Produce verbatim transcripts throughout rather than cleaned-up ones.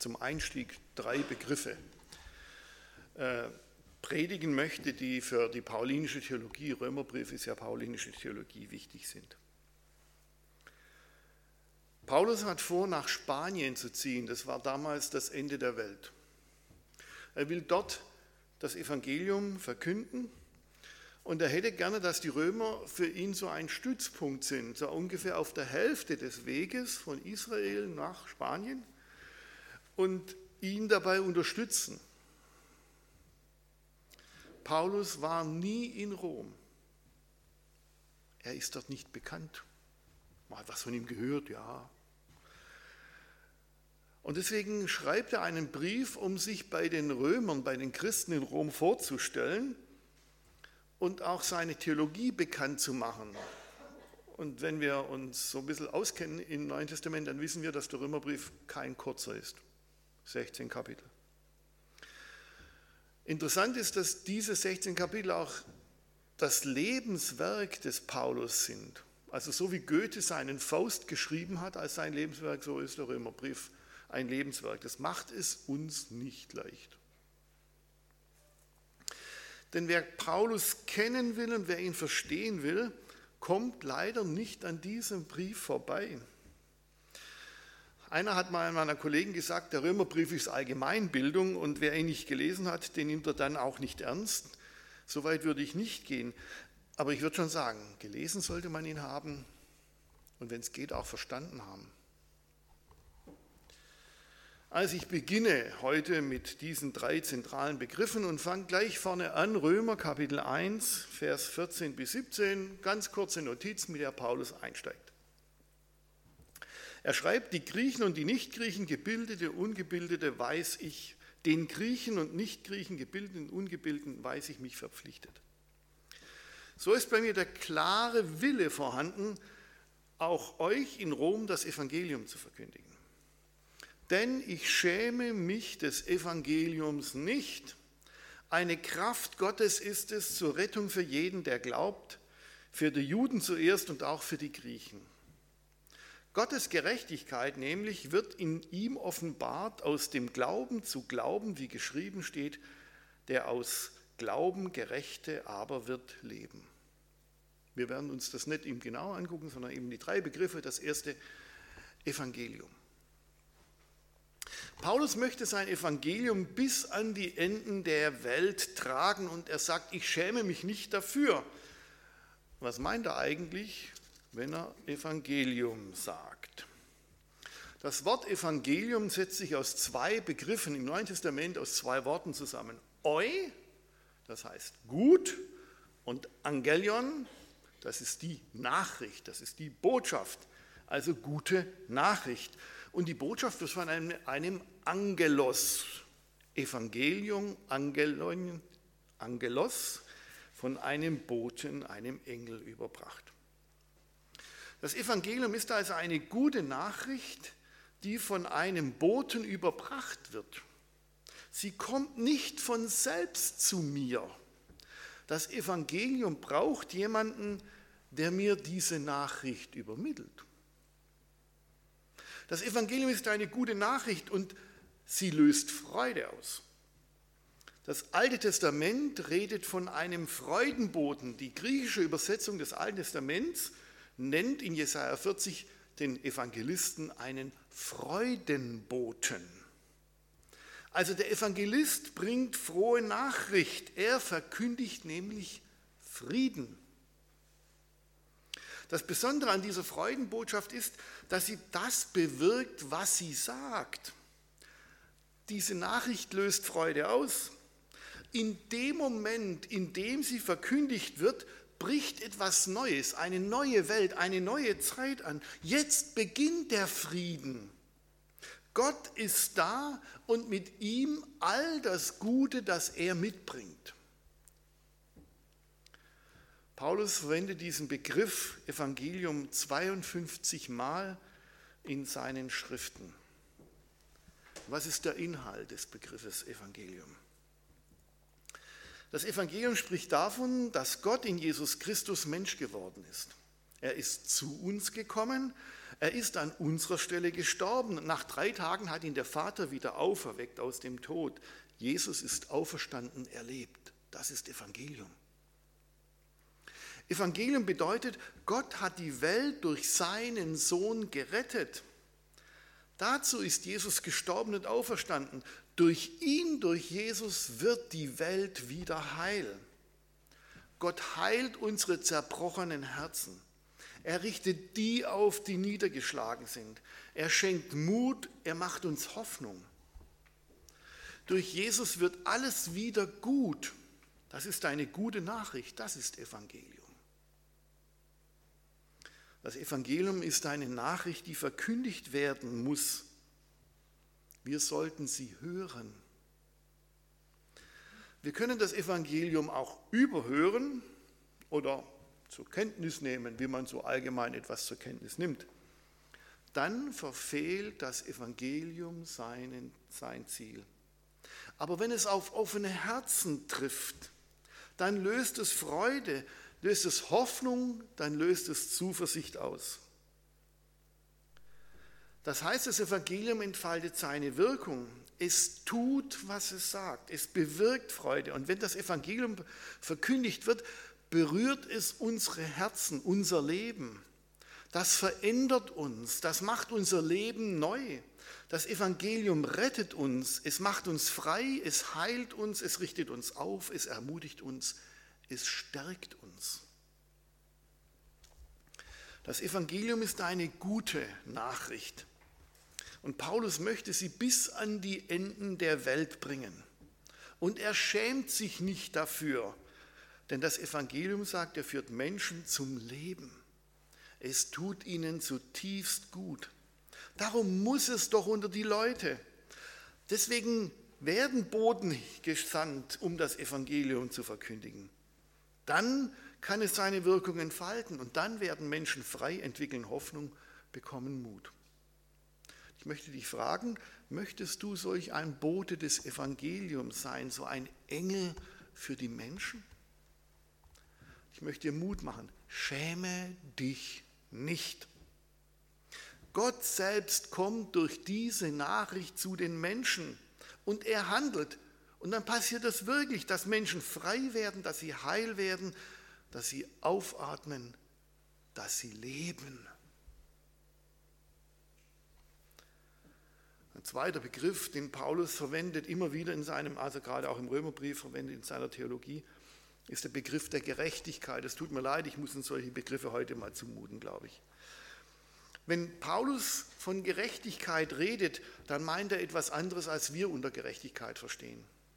zum Einstieg drei Begriffe äh, predigen möchte, die für die paulinische Theologie, Römerbrief ist ja paulinische Theologie, wichtig sind. Paulus hat vor, nach Spanien zu ziehen. Das war damals das Ende der Welt. Er will dort das Evangelium verkünden und er hätte gerne, dass die Römer für ihn so ein Stützpunkt sind, so ungefähr auf der Hälfte des Weges von Israel nach Spanien und ihn dabei unterstützen. Paulus war nie in Rom. Er ist dort nicht bekannt. Mal was von ihm gehört, ja. Und deswegen schreibt er einen Brief, um sich bei den Römern, bei den Christen in Rom vorzustellen und auch seine Theologie bekannt zu machen. Und wenn wir uns so ein bisschen auskennen im Neuen Testament, dann wissen wir, dass der Römerbrief kein kurzer ist. sechzehn Kapitel. Interessant ist, dass diese sechzehn Kapitel auch das Lebenswerk des Paulus sind. Also so wie Goethe seinen Faust geschrieben hat als sein Lebenswerk, so ist der Römerbrief ein Lebenswerk. Das macht es uns nicht leicht. Denn wer Paulus kennen will und wer ihn verstehen will, kommt leider nicht an diesem Brief vorbei. Einer hat mal meiner Kollegen gesagt, der Römerbrief ist Allgemeinbildung und wer ihn nicht gelesen hat, den nimmt er dann auch nicht ernst. So weit würde ich nicht gehen. Aber ich würde schon sagen, gelesen sollte man ihn haben und wenn es geht, auch verstanden haben. Also ich beginne heute mit diesen drei zentralen Begriffen und fange gleich vorne an, Römer Kapitel eins, Vers vierzehn bis siebzehn, ganz kurze Notiz, mit der Paulus einsteigt. Er schreibt, die Griechen und die Nichtgriechen, Gebildete, Ungebildete, weiß ich, den Griechen und Nichtgriechen, Gebildeten und Ungebildeten, weiß ich mich verpflichtet. So ist bei mir der klare Wille vorhanden, auch euch in Rom das Evangelium zu verkündigen. Denn ich schäme mich des Evangeliums nicht. Eine Kraft Gottes ist es zur Rettung für jeden, der glaubt, für die Juden zuerst und auch für die Griechen. Gottes Gerechtigkeit nämlich wird in ihm offenbart, aus dem Glauben zu Glauben, wie geschrieben steht, der aus Glauben Gerechte aber wird leben. Wir werden uns das nicht ihm genau angucken, sondern eben die drei Begriffe. Das erste, Evangelium. Paulus möchte sein Evangelium bis an die Enden der Welt tragen und er sagt, ich schäme mich nicht dafür. Was meint er eigentlich, wenn er Evangelium sagt? Das Wort Evangelium setzt sich aus zwei Begriffen im Neuen Testament, aus zwei Worten zusammen. Eu, das heißt gut, und Angelion, das ist die Nachricht, das ist die Botschaft, also gute Nachricht. Und die Botschaft wird von einem, einem Angelos, Evangelium, Angelon, Angelos, von einem Boten, einem Engel überbracht. Das Evangelium ist also eine gute Nachricht, die von einem Boten überbracht wird. Sie kommt nicht von selbst zu mir. Das Evangelium braucht jemanden, der mir diese Nachricht übermittelt. Das Evangelium ist eine gute Nachricht und sie löst Freude aus. Das Alte Testament redet von einem Freudenboten. Die griechische Übersetzung des Alten Testaments nennt in Jesaja vierzig den Evangelisten einen Freudenboten. Also der Evangelist bringt frohe Nachricht. Er verkündigt nämlich Frieden. Das Besondere an dieser Freudenbotschaft ist, dass sie das bewirkt, was sie sagt. Diese Nachricht löst Freude aus. In dem Moment, in dem sie verkündigt wird, bricht etwas Neues, eine neue Welt, eine neue Zeit an. Jetzt beginnt der Frieden. Gott ist da und mit ihm all das Gute, das er mitbringt. Paulus verwendet diesen Begriff Evangelium zweiundfünfzig Mal in seinen Schriften. Was ist der Inhalt des Begriffes Evangelium? Das Evangelium spricht davon, dass Gott in Jesus Christus Mensch geworden ist. Er ist zu uns gekommen, Er ist an unserer Stelle gestorben. Nach drei Tagen hat ihn der Vater wieder auferweckt aus dem Tod. Jesus ist auferstanden, er lebt. Das ist Evangelium. Evangelium bedeutet, Gott hat die Welt durch seinen Sohn gerettet. Dazu ist Jesus gestorben und auferstanden. Durch ihn, durch Jesus wird die Welt wieder heil. Gott heilt unsere zerbrochenen Herzen. Er richtet die auf, die niedergeschlagen sind. Er schenkt Mut, er macht uns Hoffnung. Durch Jesus wird alles wieder gut. Das ist eine gute Nachricht, das ist Evangelium. Das Evangelium ist eine Nachricht, die verkündigt werden muss. Wir sollten sie hören. Wir können das Evangelium auch überhören oder zur Kenntnis nehmen, wie man so allgemein etwas zur Kenntnis nimmt. Dann verfehlt das Evangelium seinen, sein Ziel. Aber wenn es auf offene Herzen trifft, dann löst es Freude, löst es Hoffnung, dann löst es Zuversicht aus. Das heißt, das Evangelium entfaltet seine Wirkung. Es tut, was es sagt. Es bewirkt Freude. Und wenn das Evangelium verkündigt wird, berührt es unsere Herzen, unser Leben. Das verändert uns, das macht unser Leben neu. Das Evangelium rettet uns, es macht uns frei, es heilt uns, es richtet uns auf, es ermutigt uns, es stärkt uns. Das Evangelium ist eine gute Nachricht. Und Paulus möchte sie bis an die Enden der Welt bringen. Und er schämt sich nicht dafür, denn das Evangelium, sagt er, führt Menschen zum Leben. Es tut ihnen zutiefst gut. Darum muss es doch unter die Leute. Deswegen werden Boten gesandt, um das Evangelium zu verkündigen. Dann kann es seine Wirkung entfalten und dann werden Menschen frei, entwickeln Hoffnung, bekommen Mut. Ich möchte dich fragen, möchtest du solch ein Bote des Evangeliums sein, so ein Engel für die Menschen? Ich möchte dir Mut machen, schäme dich nicht. Gott selbst kommt durch diese Nachricht zu den Menschen und er handelt. Und dann passiert das wirklich, dass Menschen frei werden, dass sie heil werden, dass sie aufatmen, dass sie leben. Ein zweiter Begriff, den Paulus verwendet, immer wieder in seinem, also gerade auch im Römerbrief verwendet in seiner Theologie, ist der Begriff der Gerechtigkeit. Es tut mir leid, ich muss uns solche Begriffe heute mal zumuten, glaube ich. Wenn Paulus von Gerechtigkeit redet, dann meint er etwas anderes, als wir unter Gerechtigkeit verstehen.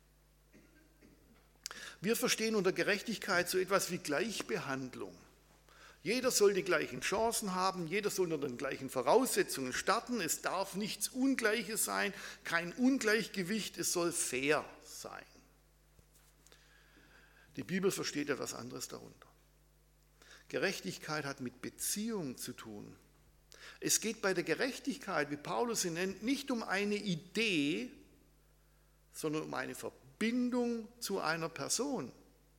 Wir verstehen unter Gerechtigkeit so etwas wie Gleichbehandlung. Jeder soll die gleichen Chancen haben, jeder soll unter den gleichen Voraussetzungen starten, es darf nichts Ungleiches sein, kein Ungleichgewicht, es soll fair sein. Die Bibel versteht etwas anderes darunter. Gerechtigkeit hat mit Beziehung zu tun. Es geht bei der Gerechtigkeit, wie Paulus sie nennt, nicht um eine Idee, sondern um eine Verbindung zu einer Person.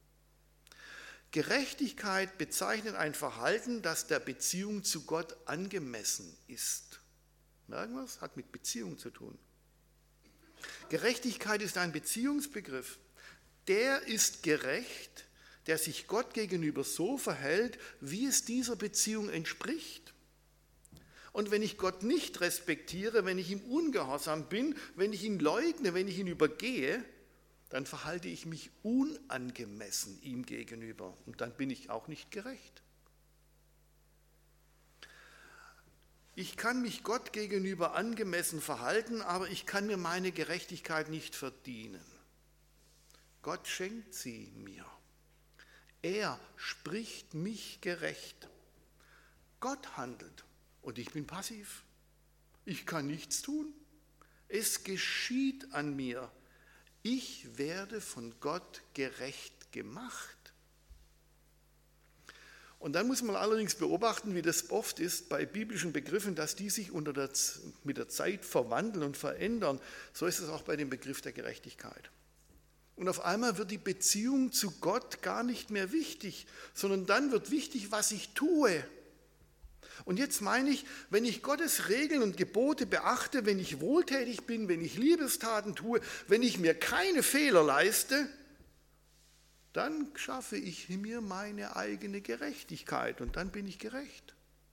Gerechtigkeit bezeichnet ein Verhalten, das der Beziehung zu Gott angemessen ist. Merken wir es? Hat mit Beziehung zu tun. Gerechtigkeit ist ein Beziehungsbegriff. Der ist gerecht, der sich Gott gegenüber so verhält, wie es dieser Beziehung entspricht. Und wenn ich Gott nicht respektiere, wenn ich ihm ungehorsam bin, wenn ich ihn leugne, wenn ich ihn übergehe, dann verhalte ich mich unangemessen ihm gegenüber und dann bin ich auch nicht gerecht. Ich kann mich Gott gegenüber angemessen verhalten, aber ich kann mir meine Gerechtigkeit nicht verdienen. Gott schenkt sie mir. Er spricht mich gerecht. Gott handelt und ich bin passiv. Ich kann nichts tun. Es geschieht an mir. Ich werde von Gott gerecht gemacht. Und dann muss man allerdings beobachten, wie das oft ist bei biblischen Begriffen, dass die sich unter der, mit der Zeit verwandeln und verändern. So ist es auch bei dem Begriff der Gerechtigkeit. Und auf einmal wird die Beziehung zu Gott gar nicht mehr wichtig, sondern dann wird wichtig, was ich tue. Und jetzt meine ich, wenn ich Gottes Regeln und Gebote beachte, wenn ich wohltätig bin, wenn ich Liebestaten tue, wenn ich mir keine Fehler leiste, dann schaffe ich mir meine eigene Gerechtigkeit und dann bin ich gerecht.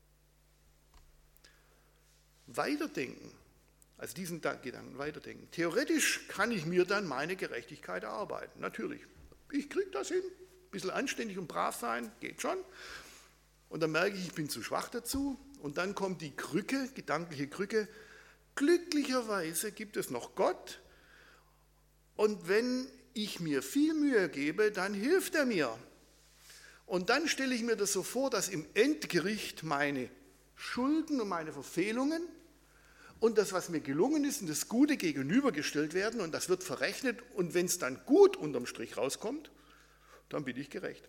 Weiterdenken, also diesen Gedanken weiterdenken. Theoretisch kann ich mir dann meine Gerechtigkeit erarbeiten, natürlich. Ich kriege das hin, ein bisschen anständig und brav sein, geht schon. Und dann merke ich, ich bin zu schwach dazu. Und dann kommt die Krücke, gedankliche Krücke. Glücklicherweise gibt es noch Gott. Und wenn ich mir viel Mühe gebe, dann hilft er mir. Und dann stelle ich mir das so vor, dass im Endgericht meine Schulden und meine Verfehlungen und das, was mir gelungen ist, und das Gute gegenübergestellt werden. Und das wird verrechnet. Und wenn es dann gut unterm Strich rauskommt, dann bin ich gerecht.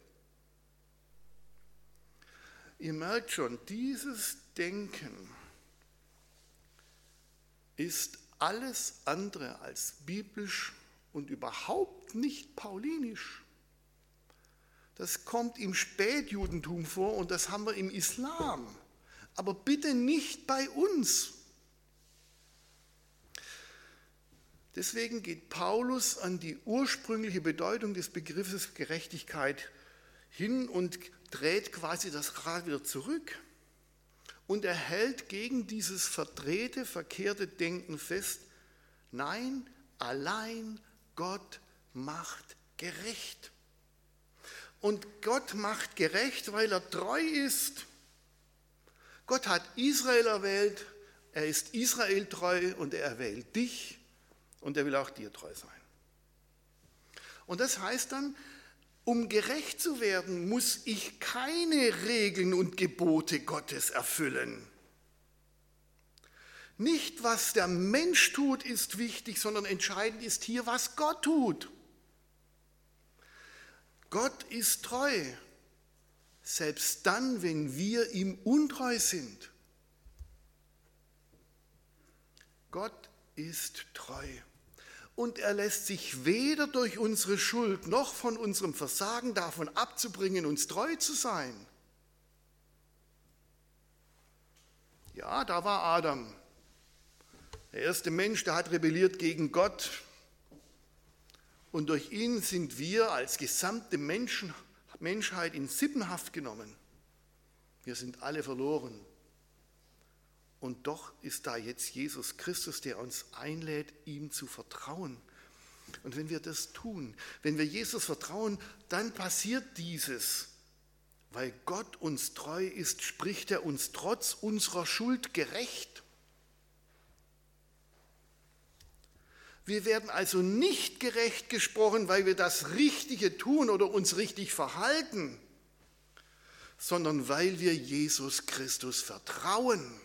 Ihr merkt schon, dieses Denken ist alles andere als biblisch und überhaupt nicht paulinisch. Das kommt im Spätjudentum vor und das haben wir im Islam. Aber bitte nicht bei uns. Deswegen geht Paulus an die ursprüngliche Bedeutung des Begriffes Gerechtigkeit hin und dreht quasi das Rad wieder zurück und er hält gegen dieses verdrehte, verkehrte Denken fest, nein, allein Gott macht gerecht. Und Gott macht gerecht, weil er treu ist. Gott hat Israel erwählt, er ist Israel treu und er erwählt dich und er will auch dir treu sein. Und das heißt dann, um gerecht zu werden, muss ich keine Regeln und Gebote Gottes erfüllen. Nicht, was der Mensch tut, ist wichtig, sondern entscheidend ist hier, was Gott tut. Gott ist treu, selbst dann, wenn wir ihm untreu sind. Gott ist treu. Und er lässt sich weder durch unsere Schuld noch von unserem Versagen davon abzubringen, uns treu zu sein. Ja, da war Adam. Der erste Mensch, der hat rebelliert gegen Gott. Und durch ihn sind wir als gesamte Menschen, Menschheit in Sippenhaft genommen. Wir sind alle verloren. Und doch ist da jetzt Jesus Christus, der uns einlädt, ihm zu vertrauen. Und wenn wir das tun, wenn wir Jesus vertrauen, dann passiert dieses. Weil Gott uns treu ist, spricht er uns trotz unserer Schuld gerecht. Wir werden also nicht gerecht gesprochen, weil wir das Richtige tun oder uns richtig verhalten, sondern weil wir Jesus Christus vertrauen.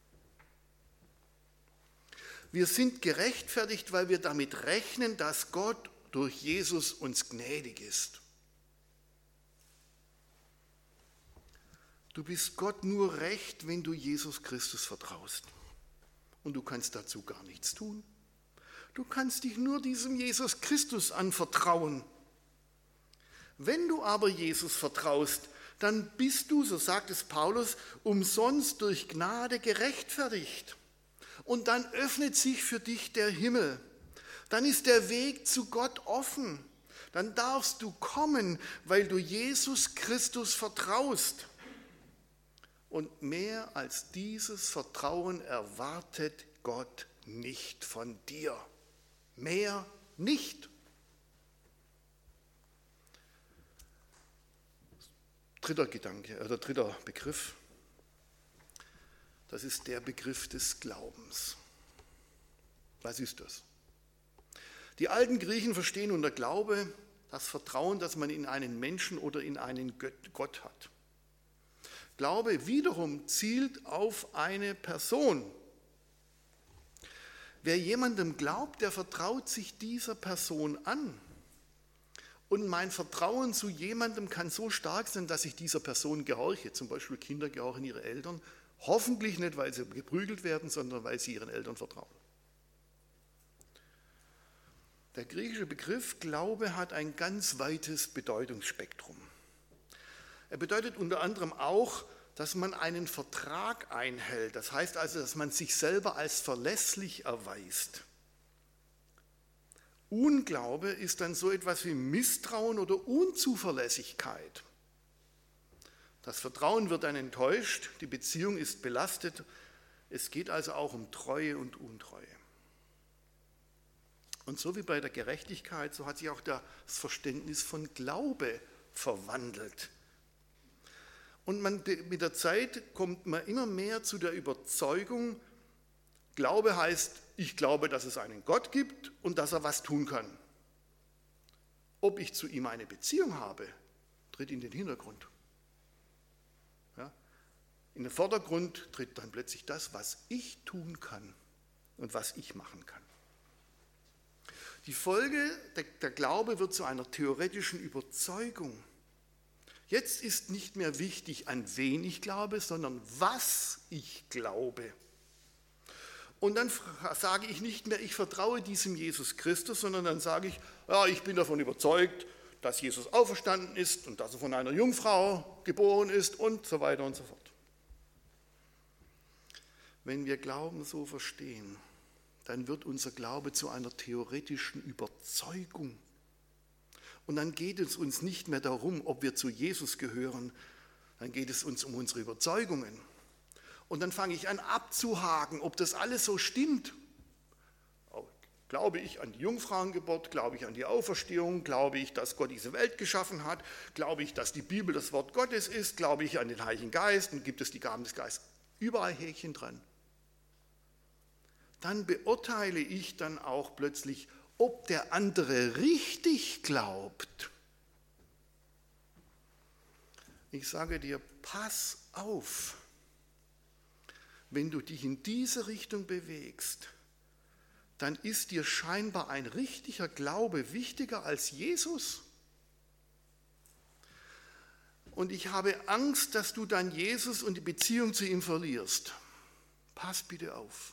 Wir sind gerechtfertigt, weil wir damit rechnen, dass Gott durch Jesus uns gnädig ist. Du bist Gott nur recht, wenn du Jesus Christus vertraust. Und du kannst dazu gar nichts tun. Du kannst dich nur diesem Jesus Christus anvertrauen. Wenn du aber Jesus vertraust, dann bist du, so sagt es Paulus, umsonst durch Gnade gerechtfertigt. Und dann öffnet sich für dich der Himmel. Dann ist der Weg zu Gott offen. Dann darfst du kommen, weil du Jesus Christus vertraust. Und mehr als dieses Vertrauen erwartet Gott nicht von dir. Mehr nicht. Dritter Gedanke oder dritter Begriff. Das ist der Begriff des Glaubens. Was ist das? Die alten Griechen verstehen unter Glaube das Vertrauen, das man in einen Menschen oder in einen Gott hat. Glaube wiederum zielt auf eine Person. Wer jemandem glaubt, der vertraut sich dieser Person an. Und mein Vertrauen zu jemandem kann so stark sein, dass ich dieser Person gehorche. Zum Beispiel Kinder gehorchen ihre Eltern. Hoffentlich nicht, weil sie geprügelt werden, sondern weil sie ihren Eltern vertrauen. Der griechische Begriff Glaube hat ein ganz weites Bedeutungsspektrum. Er bedeutet unter anderem auch dass man einen Vertrag einhält. Das heißt also, dass man sich selber als verlässlich erweist. Unglaube ist dann so etwas wie Misstrauen oder Unzuverlässigkeit. Das Vertrauen wird dann enttäuscht, die Beziehung ist belastet. Es geht also auch um Treue und Untreue. Und so wie bei der Gerechtigkeit, so hat sich auch das Verständnis von Glaube verwandelt. Und man, mit der Zeit kommt man immer mehr zu der Überzeugung, Glaube heißt, ich glaube, dass es einen Gott gibt und dass er was tun kann. Ob ich zu ihm eine Beziehung habe, tritt in den Hintergrund. Ja? In den Vordergrund tritt dann plötzlich das, was ich tun kann und was ich machen kann. Die Folge, der, der Glaube wird zu einer theoretischen Überzeugung. Jetzt ist nicht mehr wichtig, an wen ich glaube, sondern was ich glaube. Und dann sage ich nicht mehr, ich vertraue diesem Jesus Christus, sondern dann sage ich, ja, ich bin davon überzeugt, dass Jesus auferstanden ist und dass er von einer Jungfrau geboren ist und so weiter und so fort. Wenn wir Glauben so verstehen, dann wird unser Glaube zu einer theoretischen Überzeugung. Und dann geht es uns nicht mehr darum, ob wir zu Jesus gehören, dann geht es uns um unsere Überzeugungen. Und dann fange ich an abzuhaken, ob das alles so stimmt. Glaube ich an die Jungfrauengeburt? Glaube ich an die Auferstehung? Glaube ich, dass Gott diese Welt geschaffen hat? Glaube ich, dass die Bibel das Wort Gottes ist? Glaube ich an den Heiligen Geist? Und gibt es die Gaben des Geistes? Überall Häkchen dran. Dann beurteile ich dann auch plötzlich, ob der andere richtig glaubt. Ich sage dir, pass auf, wenn du dich in diese Richtung bewegst, dann ist dir scheinbar ein richtiger Glaube wichtiger als Jesus. Und ich habe Angst, dass du dann Jesus und die Beziehung zu ihm verlierst. Pass bitte auf.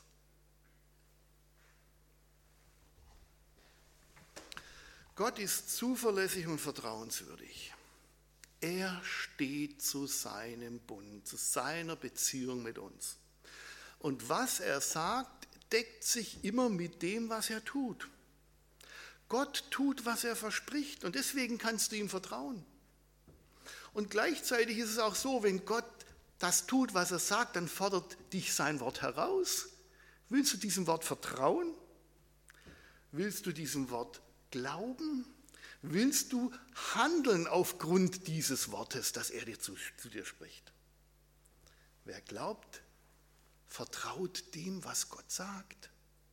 Gott ist zuverlässig und vertrauenswürdig. Er steht zu seinem Bund, zu seiner Beziehung mit uns. Und was er sagt, deckt sich immer mit dem, was er tut. Gott tut, was er verspricht und deswegen kannst du ihm vertrauen. Und gleichzeitig ist es auch so, wenn Gott das tut, was er sagt, dann fordert dich sein Wort heraus. Willst du diesem Wort vertrauen? Willst du diesem Wort glauben? Willst du handeln aufgrund dieses Wortes, das er dir zu, zu dir spricht? Wer glaubt, vertraut dem, was Gott sagt.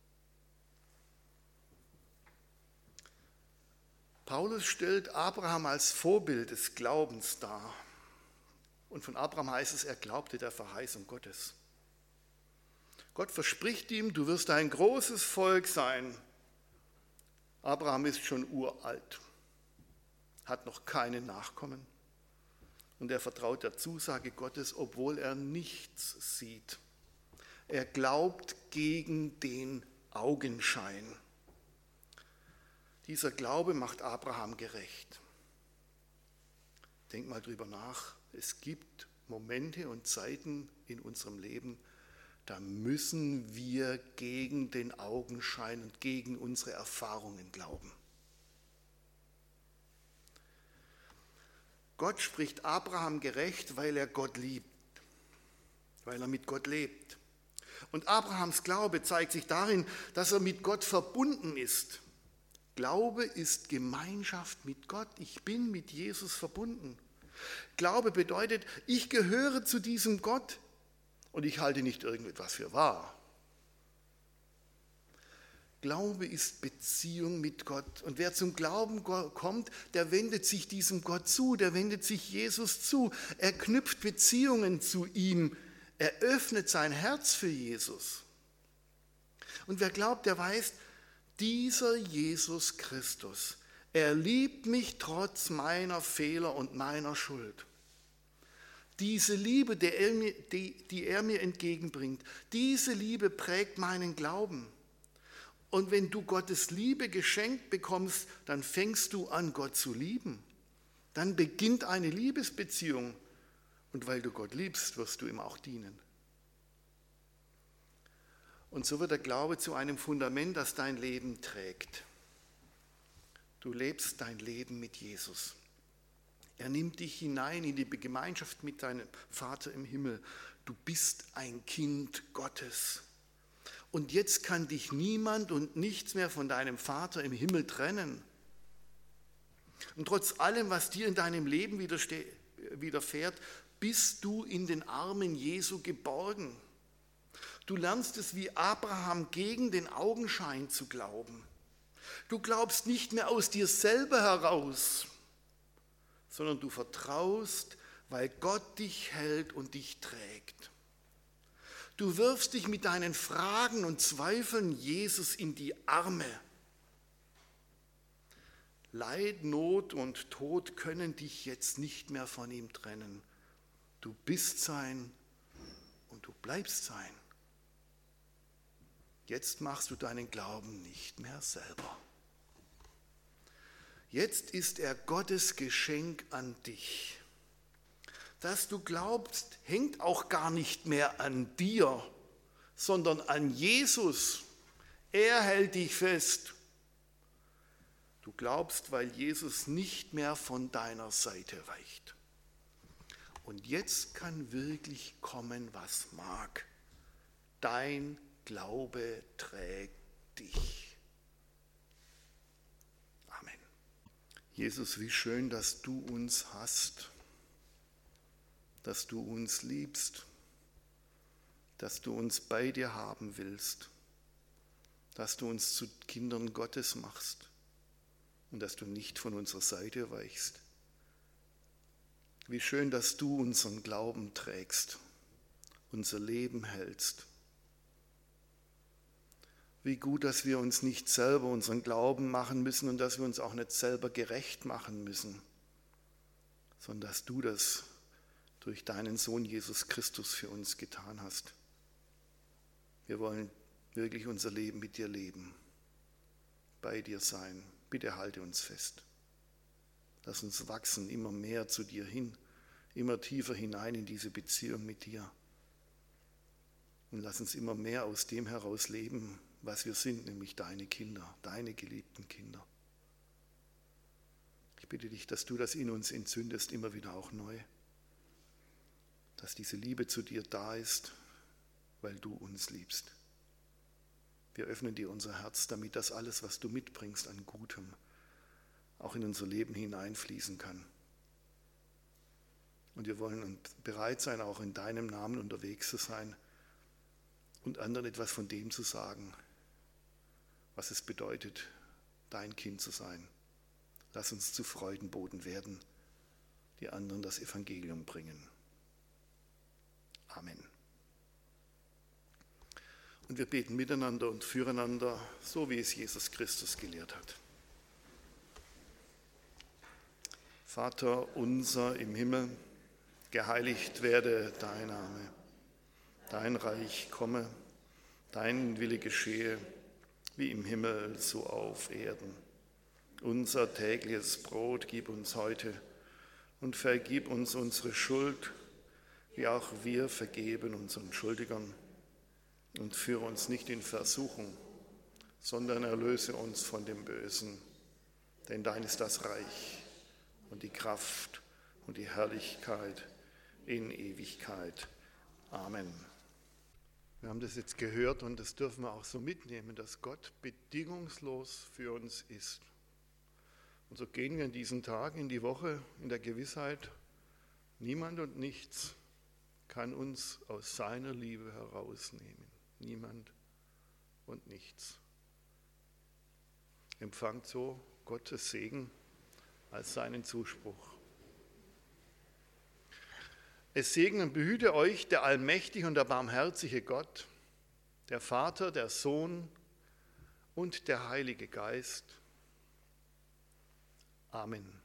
Paulus stellt Abraham als Vorbild des Glaubens dar. Und von Abraham heißt es, er glaubte der Verheißung Gottes. Gott verspricht ihm, du wirst ein großes Volk sein. Abraham ist schon uralt, hat noch keine Nachkommen. Und er vertraut der Zusage Gottes, obwohl er nichts sieht. Er glaubt gegen den Augenschein. Dieser Glaube macht Abraham gerecht. Denk mal drüber nach. Es gibt Momente und Zeiten in unserem Leben, da müssen wir gegen den Augenschein und gegen unsere Erfahrungen glauben. Gott spricht Abraham gerecht, weil er Gott liebt, weil er mit Gott lebt. Und Abrahams Glaube zeigt sich darin, dass er mit Gott verbunden ist. Glaube ist Gemeinschaft mit Gott. Ich bin mit Jesus verbunden. Glaube bedeutet, ich gehöre zu diesem Gott und ich halte nicht irgendetwas für wahr. Glaube ist Beziehung mit Gott. Und wer zum Glauben kommt, der wendet sich diesem Gott zu, der wendet sich Jesus zu. Er knüpft Beziehungen zu ihm. Er öffnet sein Herz für Jesus. Und wer glaubt, der weiß, dieser Jesus Christus, er liebt mich trotz meiner Fehler und meiner Schuld. Diese Liebe, die er mir, die, die er mir entgegenbringt, diese Liebe prägt meinen Glauben. Und wenn du Gottes Liebe geschenkt bekommst, dann fängst du an, Gott zu lieben. Dann beginnt eine Liebesbeziehung. Und weil du Gott liebst, wirst du ihm auch dienen. Und so wird der Glaube zu einem Fundament, das dein Leben trägt. Du lebst dein Leben mit Jesus. Er nimmt dich hinein in die Gemeinschaft mit deinem Vater im Himmel. Du bist ein Kind Gottes. Und jetzt kann dich niemand und nichts mehr von deinem Vater im Himmel trennen. Und trotz allem, was dir in deinem Leben widerfährt, bist du in den Armen Jesu geborgen. Du lernst es wie Abraham gegen den Augenschein zu glauben. Du glaubst nicht mehr aus dir selber heraus, sondern du vertraust, weil Gott dich hält und dich trägt. Du wirfst dich mit deinen Fragen und Zweifeln Jesus in die Arme. Leid, Not und Tod können dich jetzt nicht mehr von ihm trennen. Du bist sein und du bleibst sein. Jetzt machst du deinen Glauben nicht mehr selber. Jetzt ist er Gottes Geschenk an dich. Dass du glaubst, hängt auch gar nicht mehr an dir, sondern an Jesus. Er hält dich fest. Du glaubst, weil Jesus nicht mehr von deiner Seite weicht. Und jetzt kann wirklich kommen, was mag. Dein Glaube trägt dich. Amen. Jesus, wie schön, dass du uns hast, dass du uns liebst, dass du uns bei dir haben willst, dass du uns zu Kindern Gottes machst und dass du nicht von unserer Seite weichst. Wie schön, dass du unseren Glauben trägst, unser Leben hältst. Wie gut, dass wir uns nicht selber unseren Glauben machen müssen und dass wir uns auch nicht selber gerecht machen müssen, sondern dass du das durch deinen Sohn Jesus Christus für uns getan hast. Wir wollen wirklich unser Leben mit dir leben, bei dir sein. Bitte halte uns fest. Lass uns wachsen, immer mehr zu dir hin, immer tiefer hinein in diese Beziehung mit dir. Und lass uns immer mehr aus dem heraus leben, was wir sind, nämlich deine Kinder, deine geliebten Kinder. Ich bitte dich, dass du das in uns entzündest, immer wieder auch neu. Dass diese Liebe zu dir da ist, weil du uns liebst. Wir öffnen dir unser Herz, damit das alles, was du mitbringst an Gutem, auch in unser Leben hineinfließen kann. Und wir wollen bereit sein, auch in deinem Namen unterwegs zu sein und anderen etwas von dem zu sagen, was es bedeutet, dein Kind zu sein. Lass uns zu Freudenboten werden, die anderen das Evangelium bringen. Amen. Und wir beten miteinander und füreinander, so wie es Jesus Christus gelehrt hat. Vater unser im Himmel, geheiligt werde dein Name, dein Reich komme, dein Wille geschehe, wie im Himmel, so auf Erden. Unser tägliches Brot gib uns heute und vergib uns unsere Schuld, wie auch wir vergeben unseren Schuldigern. Und führe uns nicht in Versuchung, sondern erlöse uns von dem Bösen. Denn dein ist das Reich und die Kraft und die Herrlichkeit in Ewigkeit. Amen. Wir haben das jetzt gehört und das dürfen wir auch so mitnehmen, dass Gott bedingungslos für uns ist. Und so gehen wir in diesen Tagen, in die Woche, in der Gewissheit, niemand und nichts kann uns aus seiner Liebe herausnehmen. Niemand und nichts. Empfangt so Gottes Segen als seinen Zuspruch. Es segne und behüte euch der allmächtige und der barmherzige Gott, der Vater, der Sohn und der Heilige Geist. Amen.